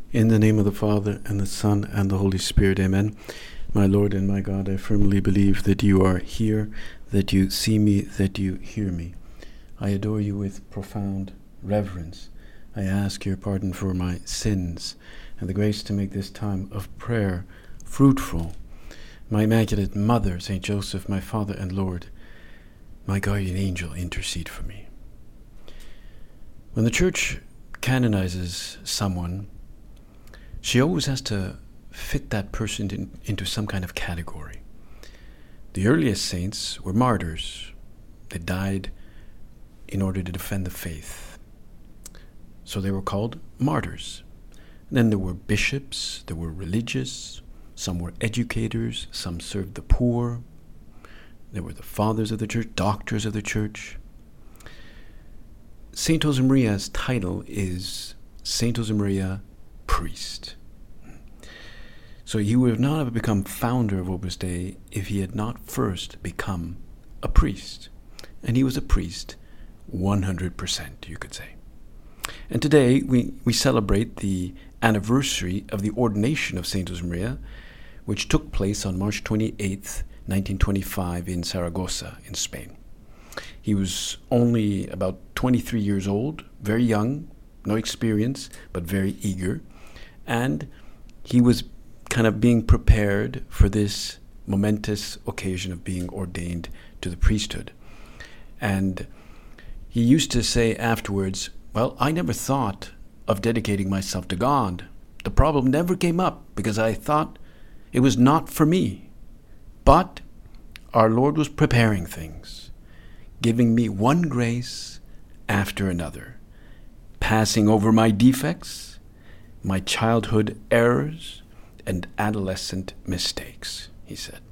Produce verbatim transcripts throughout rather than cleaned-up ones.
In the name of the Father, and the Son, and the Holy Spirit, amen. My Lord and my God, I firmly believe that you are here, that you see me, that you hear me. I adore you with profound reverence. I ask your pardon for my sins, and the grace to make this time of prayer fruitful. My Immaculate Mother, Saint Joseph, my Father and Lord, my guardian angel, intercede for me. When the Church canonizes someone, she always has to fit that person in, into some kind of category. The earliest saints were martyrs. They died in order to defend the faith. So they were called martyrs. And then there were bishops, there were religious, some were educators, some served the poor. There were the fathers of the church, doctors of the church. Saint Josemaría's title is Saint Josemaría Priest. So he would not have become founder of Opus Dei if he had not first become a priest. And he was a priest one hundred percent, you could say. And today we, we celebrate the anniversary of the ordination of Saint Josemaría, which took place on March twenty-eighth, nineteen twenty-five in Saragossa in Spain. He was only about twenty-three years old, very young, no experience, but very eager. And he was kind of being prepared for this momentous occasion of being ordained to the priesthood. And he used to say afterwards, well, I never thought of dedicating myself to God. The problem never came up because I thought it was not for me. But our Lord was preparing things, giving me one grace after another, passing over my defects, my childhood errors, and adolescent mistakes, he said.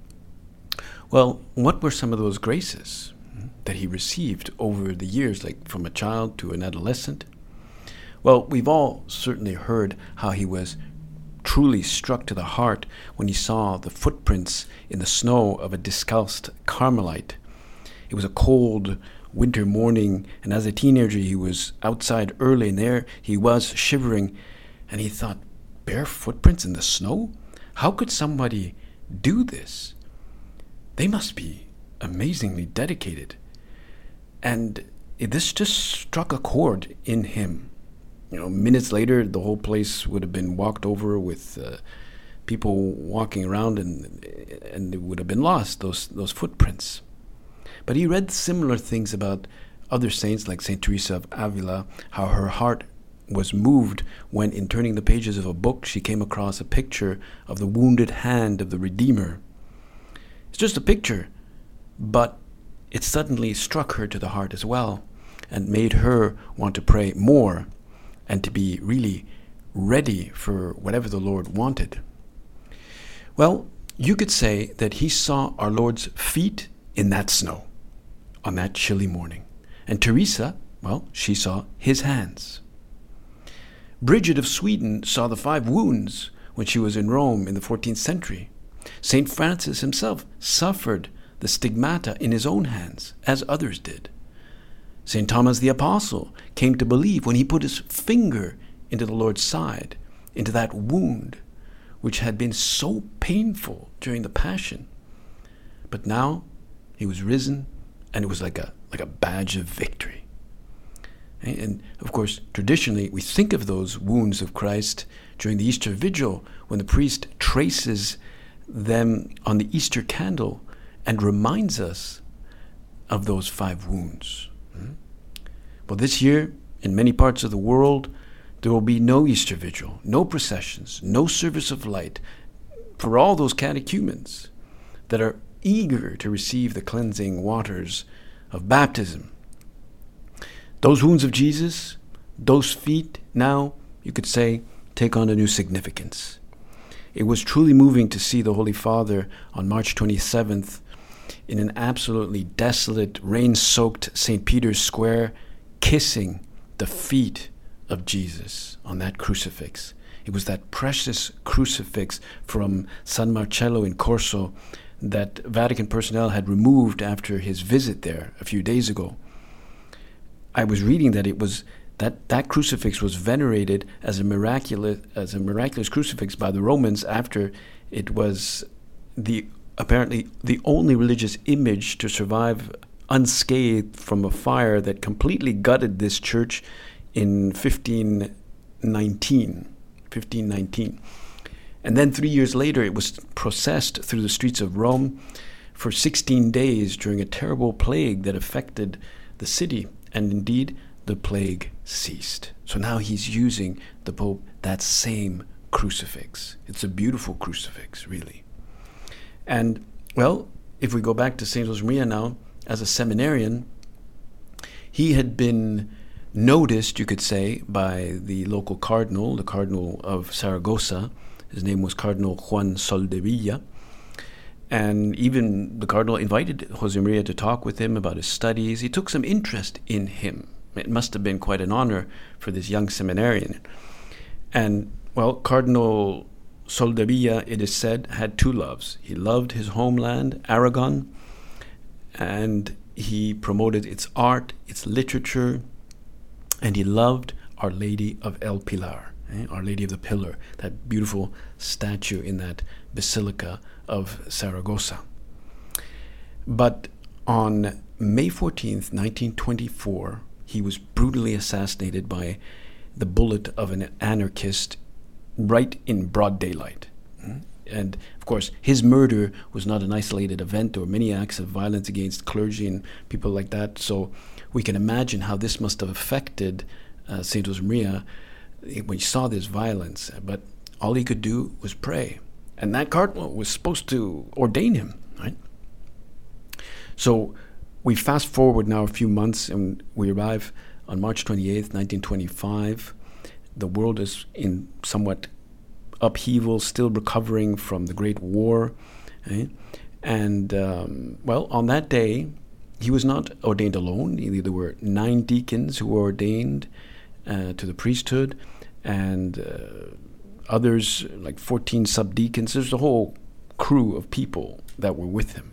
Well, what were some of those graces that he received over the years, like from a child to an adolescent? Well, we've all certainly heard how he was truly struck to the heart when he saw the footprints in the snow of a discalced Carmelite. It was a cold winter morning, and as a teenager he was outside early, and there he was shivering, and he thought, bare footprints in the snow? How could somebody do this? They must be amazingly dedicated. And this just struck a chord in him. You know, minutes later, the whole place would have been walked over with uh, people walking around, and and it would have been lost, those those footprints. But he read similar things about other saints like Saint Teresa of Avila, how her heart was moved when, in turning the pages of a book, she came across a picture of the wounded hand of the Redeemer. It's just a picture, but it suddenly struck her to the heart as well and made her want to pray more and to be really ready for whatever the Lord wanted. Well, you could say that he saw our Lord's feet in that snow on that chilly morning. And Teresa, well, she saw his hands. Bridget of Sweden saw the five wounds when she was in Rome in the fourteenth century. Saint Francis himself suffered the stigmata in his own hands, as others did. Saint Thomas the Apostle came to believe when he put his finger into the Lord's side, into that wound, which had been so painful during the Passion. But now he was risen, and it was like a like a badge of victory. And, of course, traditionally, we think of those wounds of Christ during the Easter Vigil when the priest traces them on the Easter candle and reminds us of those five wounds. Well, this year, in many parts of the world, there will be no Easter Vigil, no processions, no service of light for all those catechumens that are eager to receive the cleansing waters of baptism. Those wounds of Jesus, those feet, now, you could say, take on a new significance. It was truly moving to see the Holy Father on March twenty-seventh in an absolutely desolate, rain-soaked Saint Peter's Square, kissing the feet of Jesus on that crucifix. It was that precious crucifix from San Marcello in Corso that Vatican personnel had removed after his visit there a few days ago. I was reading that it was That that crucifix was venerated as a miraculous as a miraculous crucifix by the Romans after it was the apparently the only religious image to survive unscathed from a fire that completely gutted this church in fifteen nineteen. fifteen nineteen. And then three years later, it was processed through the streets of Rome for sixteen days during a terrible plague that affected the city. And indeed, the plague ceased. So now he's using, the Pope, that same crucifix. It's a beautiful crucifix, really. And, well, if we go back to Saint Josemaria now, as a seminarian, he had been noticed, you could say, by the local cardinal, the Cardinal of Saragossa. His name was Cardinal Juan Soldevilla. And even the cardinal invited Josemaria to talk with him about his studies. He took some interest in him. It must have been quite an honor for this young seminarian. And, well, Cardinal Soldevilla, it is said, had two loves. He loved his homeland, Aragon, and he promoted its art, its literature, and he loved Our Lady of El Pilar, eh? Our Lady of the Pillar, that beautiful statue in that Basilica of Saragossa. But on May fourteenth, nineteen twenty-four, he was brutally assassinated by the bullet of an anarchist right in broad daylight. And, of course, his murder was not an isolated event. There were many acts of violence against clergy and people like that. So we can imagine how this must have affected uh, Saint Josemaria when he saw this violence. But all he could do was pray. And that cardinal was supposed to ordain him, right? So we fast forward now a few months and we arrive on March twenty-eighth, nineteen twenty-five. The world is in somewhat upheaval, still recovering from the Great War. Eh? And, um, well, on that day, he was not ordained alone. There were nine deacons who were ordained uh, to the priesthood, and uh, others, like fourteen subdeacons. There's a whole crew of people that were with him.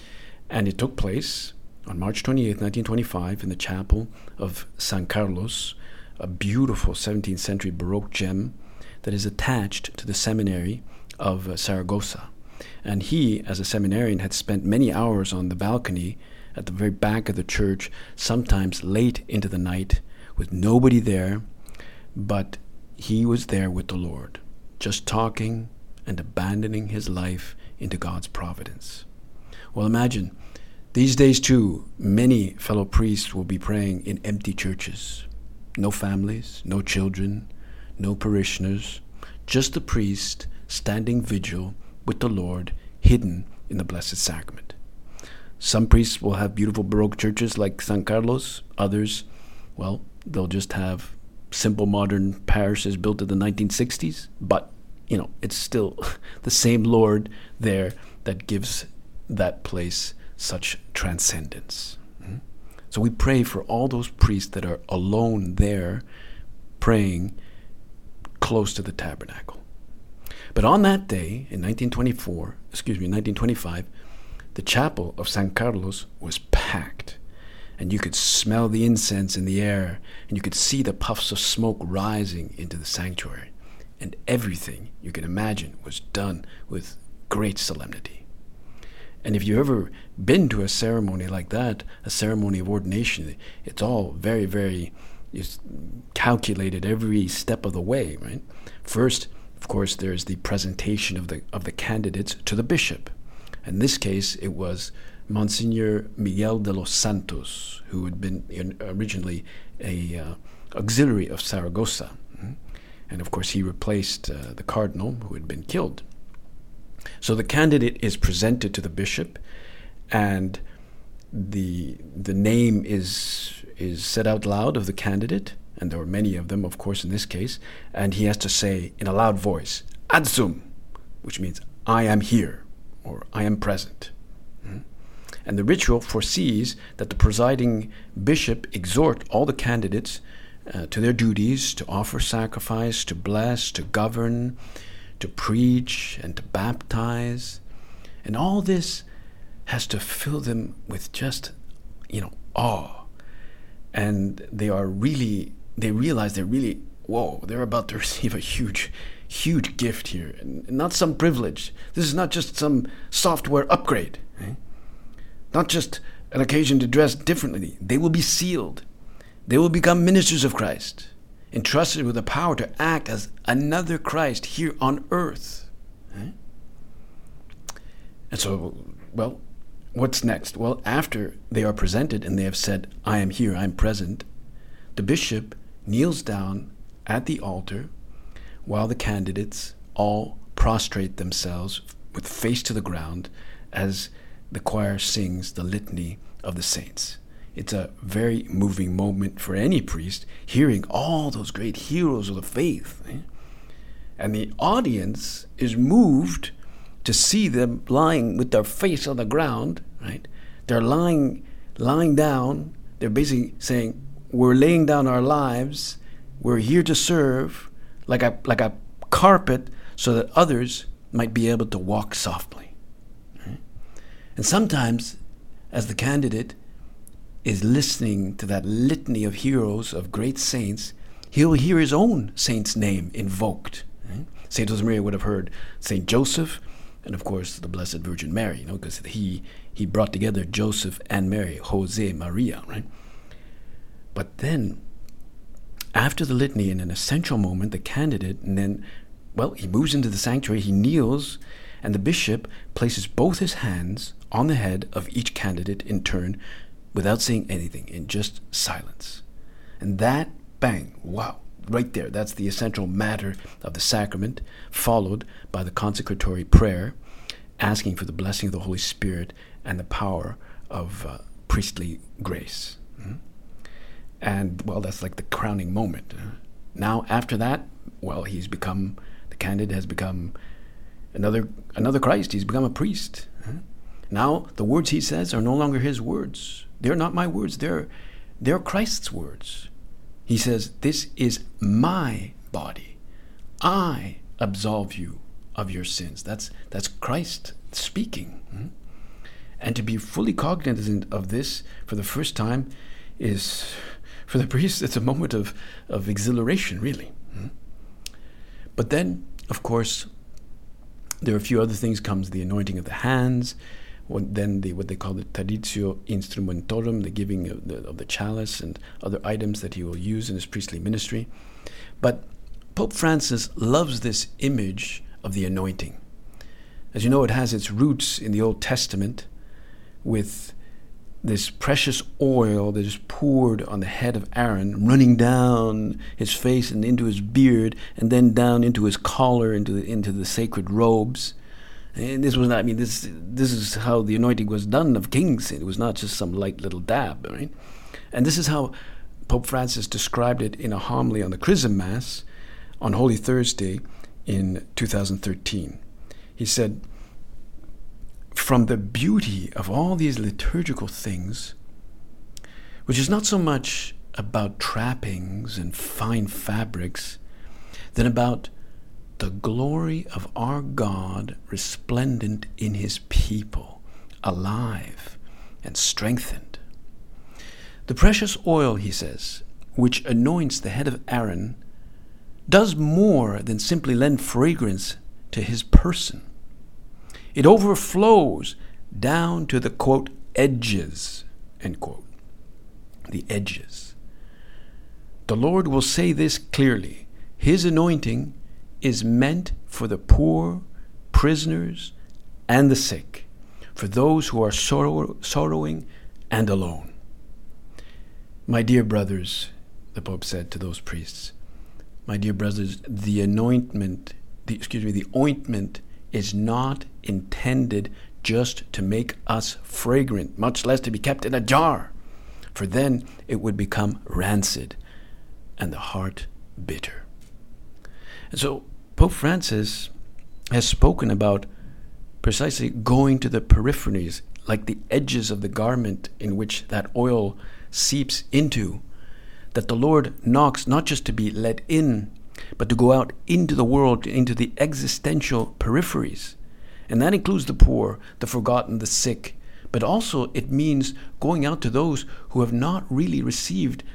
And it took place on March twenty-eighth, nineteen twenty-five, in the chapel of San Carlos, a beautiful seventeenth century Baroque gem that is attached to the seminary of uh, Saragossa. And he, as a seminarian, had spent many hours on the balcony at the very back of the church, sometimes late into the night, with nobody there, but he was there with the Lord, just talking and abandoning his life into God's providence. Well, imagine, these days too, many fellow priests will be praying in empty churches. No families, no children, no parishioners, just the priest standing vigil with the Lord, hidden in the Blessed Sacrament. Some priests will have beautiful Baroque churches like San Carlos. Others, well, they'll just have simple modern parishes built in the nineteen sixties. But, you know, it's still the same Lord there that gives that place such transcendence. Mm-hmm. So we pray for all those priests that are alone there, praying close to the tabernacle. But on that day, in nineteen twenty-four, excuse me, nineteen twenty-five, the chapel of San Carlos was packed. And you could smell the incense in the air, and you could see the puffs of smoke rising into the sanctuary. And everything you can imagine was done with great solemnity. And if you've ever been to a ceremony like that, a ceremony of ordination, it's all very, very it's calculated every step of the way, right? First, of course, there's the presentation of the of the candidates to the bishop. In this case, it was Monsignor Miguel de los Santos, who had been in, originally a uh, auxiliary of Saragossa. And of course, he replaced uh, the cardinal who had been killed. So the candidate is presented to the bishop, and the the name is is said out loud of the candidate, and there were many of them, of course, in this case, and he has to say in a loud voice, "Ad sum," which means "I am here," or "I am present." Mm-hmm. And the ritual foresees that the presiding bishop exhort all the candidates uh, to their duties, to offer sacrifice, to bless, to govern, to preach, and to baptize. And all this has to fill them with just, you know, awe. And they are really they realize they're really, whoa, they're about to receive a huge, huge gift here. And not some privilege. This is not just some software upgrade. Eh? Not just an occasion to dress differently. They will be sealed. They will become ministers of Christ, entrusted with the power to act as another Christ here on earth. Eh? And so, well, what's next? Well, after they are presented and they have said, I am here, I'm present, the bishop kneels down at the altar while the candidates all prostrate themselves with face to the ground as the choir sings the litany of the saints. It's a very moving moment for any priest, hearing all those great heroes of the faith. Eh? And the audience is moved to see them lying with their face on the ground, right? They're lying, lying down. They're basically saying, we're laying down our lives. We're here to serve like a, like a carpet so that others might be able to walk softly. Right? And sometimes, as the candidate is listening to that litany of heroes, of great saints, he'll hear his own saint's name invoked. Right? Saint Josemaria would have heard Saint Joseph, and of course the Blessed Virgin Mary, you know, because he he brought together Joseph and Mary, Jose Maria, right? But then, after the litany, in an essential moment, the candidate, and then, well, he moves into the sanctuary, he kneels, and the bishop places both his hands on the head of each candidate in turn, without saying anything, in just silence. And that, bang, wow, right there, that's the essential matter of the sacrament, followed by the consecratory prayer, asking for the blessing of the Holy Spirit and the power of uh, priestly grace. Mm-hmm. And, well, that's like the crowning moment. Uh, now, after that, well, he's become, the candidate has become another another Christ. He's become a priest. Uh, now, the words he says are no longer his words. They're not my words. They're, they're Christ's words. He says, this is my body. I absolve you of your sins. That's, that's Christ speaking. Mm-hmm. And to be fully cognizant of this for the first time is, for the priest, it's a moment of, of exhilaration, really. Mm-hmm. But then, of course, there are a few other things. Comes the anointing of the hands, then the what they call the traditio instrumentorum, the giving of the, of the chalice and other items that he will use in his priestly ministry. But Pope Francis loves this image of the anointing. As you know, it has its roots in the Old Testament with this precious oil that is poured on the head of Aaron, running down his face and into his beard, and then down into his collar, into the, into the sacred robes. And this was not, I mean, this this is how the anointing was done of kings. It was not just some light little dab, right? And this is how Pope Francis described it in a homily on the Chrism Mass on Holy Thursday in two thousand thirteen. He said, from the beauty of all these liturgical things, which is not so much about trappings and fine fabrics, than about the glory of our God resplendent in his people, alive and strengthened. The precious oil, he says, which anoints the head of Aaron, does more than simply lend fragrance to his person. It overflows down to the, quote, edges, end quote, the edges. The Lord will say this clearly. His anointing is meant for the poor, prisoners, and the sick, for those who are sorrow, sorrowing and alone. My dear brothers, the Pope said to those priests, my dear brothers, the anointment, the, excuse me, the ointment is not intended just to make us fragrant, much less to be kept in a jar, for then it would become rancid and the heart bitter. And so Pope Francis has spoken about precisely going to the peripheries, like the edges of the garment in which that oil seeps into, that the Lord knocks not just to be let in, but to go out into the world, into the existential peripheries. And that includes the poor, the forgotten, the sick. But also it means going out to those who have not really received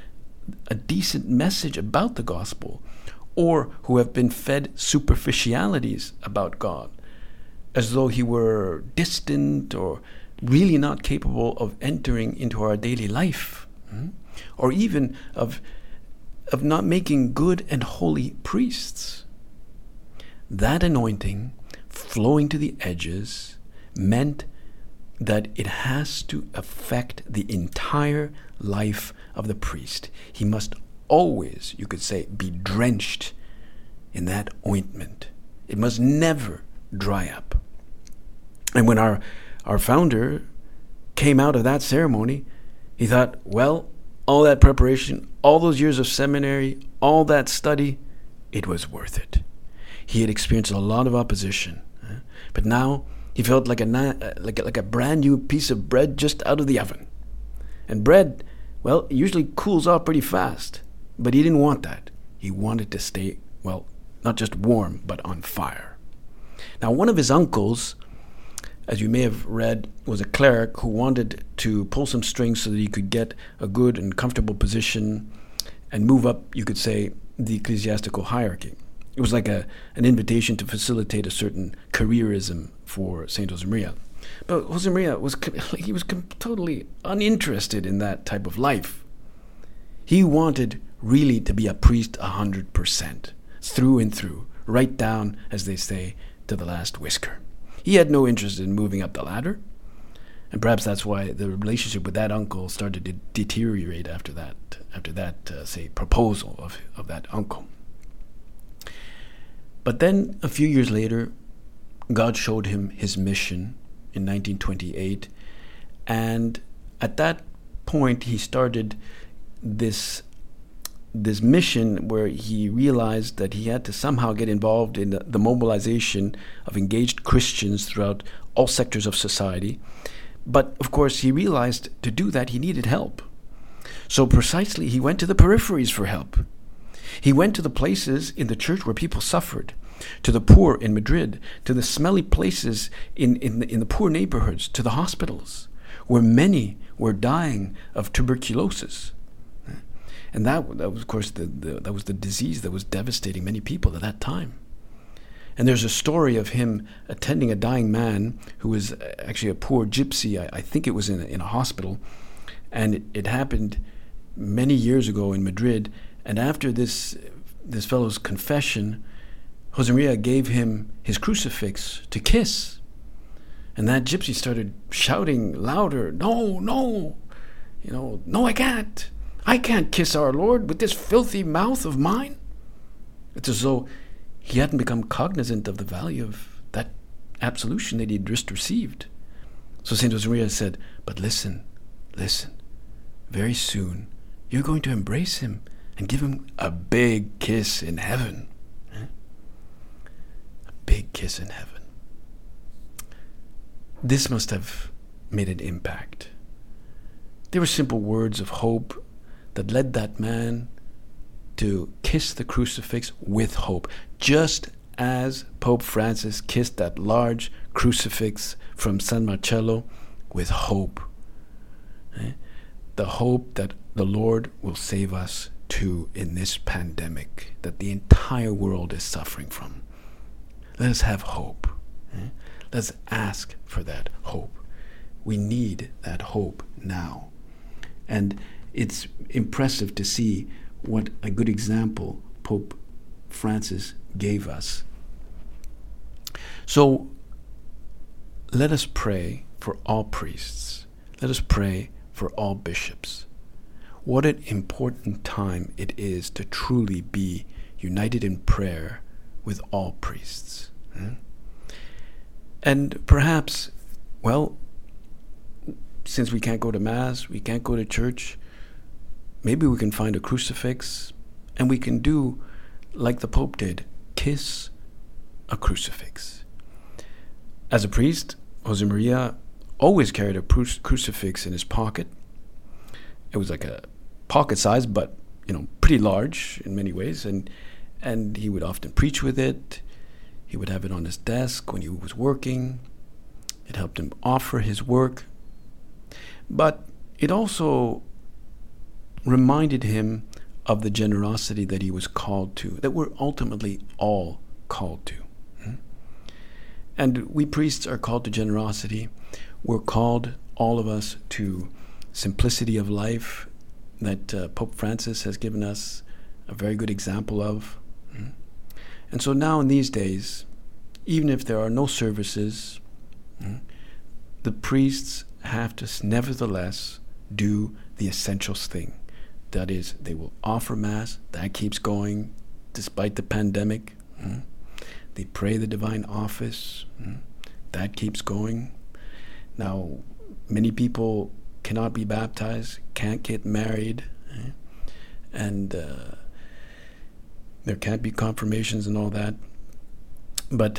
a decent message about the gospel, or who have been fed superficialities about God, as though he were distant or really not capable of entering into our daily life, mm? or even of, of not making good and holy priests. That anointing flowing to the edges meant that it has to affect the entire life of the priest. He must always, you could say, be drenched in that ointment. It must never dry up. And when our, our founder came out of that ceremony, he thought, well, all that preparation, all those years of seminary, all that study, it was worth it. He had experienced a lot of opposition, eh? but now he felt like a, like, a, like a brand new piece of bread just out of the oven. And bread, well, usually cools off pretty fast. But he didn't want that. He wanted to stay, well, not just warm, but on fire. Now, one of his uncles, as you may have read, was a cleric who wanted to pull some strings so that he could get a good and comfortable position and move up, you could say, the ecclesiastical hierarchy. It was like a an invitation to facilitate a certain careerism for Saint Josemaria. But Josemaria was he was totally uninterested in that type of life. He wanted really to be a priest a hundred percent, through and through, right down, as they say, to the last whisker. He had no interest in moving up the ladder, and perhaps that's why the relationship with that uncle started to deteriorate after that, after that, uh, say, proposal of of that uncle. But then, a few years later, God showed him his mission in nineteen twenty-eight, and at that point, he started this this mission where he realized that he had to somehow get involved in the, the mobilization of engaged Christians throughout all sectors of society. But, of course, he realized to do that, he needed help. So precisely, he went to the peripheries for help. He went to the places in the church where people suffered, to the poor in Madrid, to the smelly places in, in, the, in the poor neighborhoods, to the hospitals, where many were dying of tuberculosis. And that, that was, of course, the, the, that was the disease that was devastating many people at that time. And there's a story of him attending a dying man who was actually a poor gypsy. I, I think it was in a, in a hospital. And it, it happened many years ago in Madrid. And after this this fellow's confession, Josemaria gave him his crucifix to kiss. And that gypsy started shouting louder, no, no, you know, no, I can't. I can't kiss our Lord with this filthy mouth of mine. It's as though he hadn't become cognizant of the value of that absolution that he had just received. So Saint Josemaria said, but listen, listen, very soon you're going to embrace him and give him a big kiss in heaven. Eh? A big kiss in heaven. This must have made an impact. They were simple words of hope that led that man to kiss the crucifix with hope, just as Pope Francis kissed that large crucifix from San Marcello with hope. Eh? The hope that the Lord will save us too in this pandemic that the entire world is suffering from. Let us have hope. Eh? Let's ask for that hope. We need that hope now. And it's impressive to see what a good example Pope Francis gave us. So let us pray for all priests. Let us pray for all bishops. What an important time it is to truly be united in prayer with all priests. Hmm? And perhaps, well, since we can't go to Mass, we can't go to church, maybe we can find a crucifix and we can do like the Pope did, kiss a crucifix. As a priest, Josemaria always carried a cru- crucifix in his pocket. It was like a pocket size, but you know, pretty large in many ways, and and he would often preach with it. He would have it on his desk when he was working. It helped him offer his work. But it also reminded him of the generosity that he was called to, that we're ultimately all called to. And we priests are called to generosity. We're called, all of us, to simplicity of life that uh, Pope Francis has given us a very good example of. And so now in these days, even if there are no services, the priests have to nevertheless do the essentials thing. That is, they will offer Mass. That keeps going despite the pandemic. They pray the divine office. That keeps going. Now, many people cannot be baptized, can't get married, and uh, there can't be confirmations and all that. But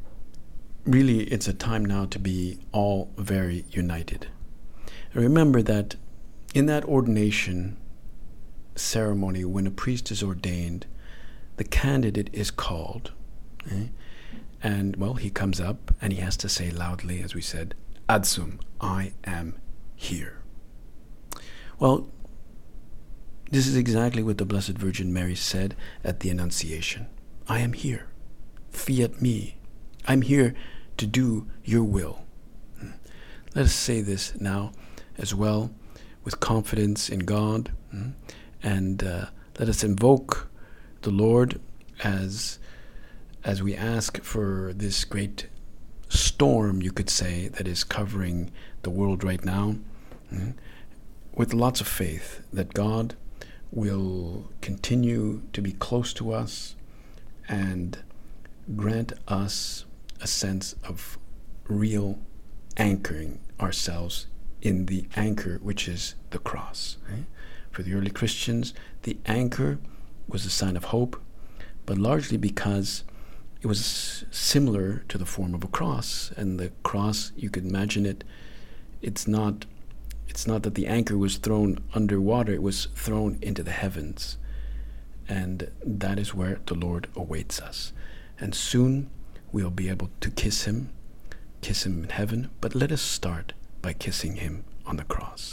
really, it's a time now to be all very united. And remember that in that ordination ceremony, when a priest is ordained, the candidate is called. Eh? And, well, he comes up and he has to say loudly, as we said, Adsum, I am here. Well, this is exactly what the Blessed Virgin Mary said at the Annunciation. I am here. Fiat me. I'm here to do your will. Let us say this now as well with confidence in God, and uh, let us invoke the Lord as as we ask for this great storm, you could say, that is covering the world right now, mm, with lots of faith that God will continue to be close to us and grant us a sense of real anchoring ourselves in the anchor, which is the cross. Right? For the early Christians, the anchor was a sign of hope, but largely because it was similar to the form of a cross. And the cross, you could imagine it, it's not it's not that the anchor was thrown underwater, it was thrown into the heavens. And that is where the Lord awaits us. And soon we'll be able to kiss him, kiss him in heaven, but let us start by kissing him on the cross.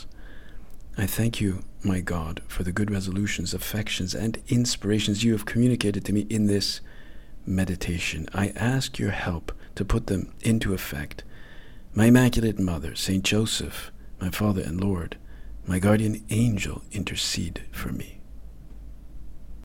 I thank you, my God, for the good resolutions, affections, and inspirations you have communicated to me in this meditation. I ask your help to put them into effect. My Immaculate Mother, Saint Joseph, my Father and Lord, my guardian angel, intercede for me.